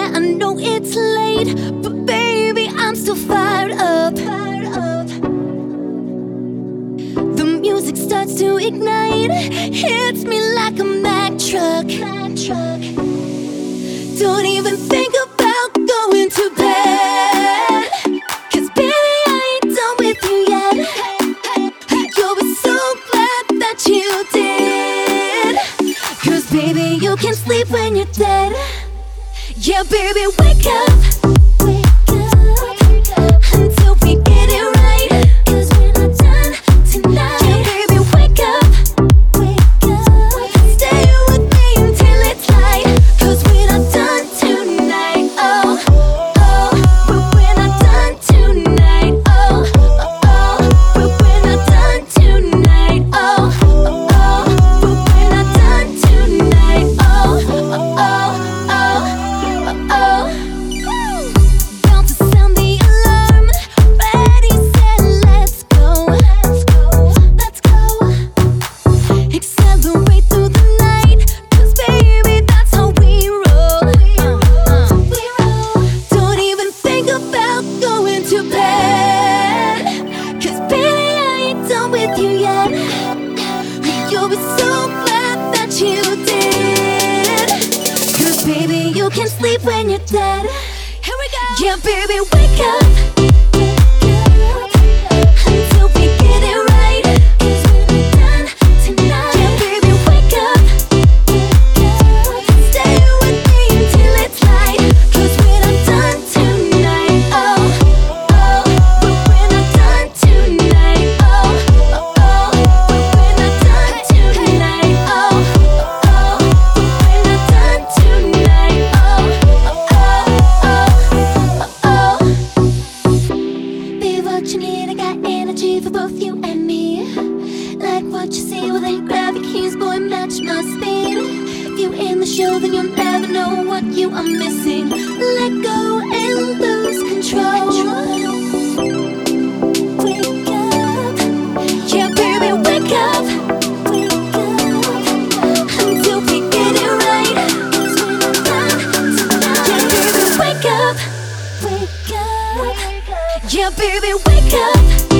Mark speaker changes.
Speaker 1: Yeah, I know it's late, but baby, I'm still fired up. The music starts to ignite, hits me like a Mack truck. Don't even think about going to bed, 'cause baby, I ain't done with you yet. You'll be so glad that you did, 'cause baby, you can sleep when you're dead. Yeah, baby, wake up, until we get it right, 'cause we're not done tonight. Yeah, baby, wake up, stay with me until it's light, 'cause we're not done tonight. Oh, oh, but we're not done tonight. Oh, oh, but we're not done tonight. Oh, oh, but we're not done tonight. Oh, oh, oh. Bound to sound the alarm. Ready, set, let's go. Let's go. Accelerate through the night, 'cause baby, that's how we roll. Don't even think about going to bed, 'cause baby, I ain't done with you yet. You'll be so glad that you did, 'cause baby, you can sleep when you're dead. Here we go. Yeah, baby, wake up, until we get it right, 'cause we're not done tonight. Yeah, baby, wake up, stay with me until it's light, 'cause we're not done tonight. Oh, oh, but we're not done tonight. Oh, oh, but we're not done tonight. Oh, oh, but we're not done tonight. Oh, oh. Babe, what you need, I got energy for both you and me. Like what you see, well then grab your keys, boy, match my speed. If you in the show, then you'll never know what you are missing. Let go and lose control. Wake up, yeah, baby, wake up, until we get it right, 'cause we're not done tonight. Yeah, baby, wake up, yeah, baby, wake up.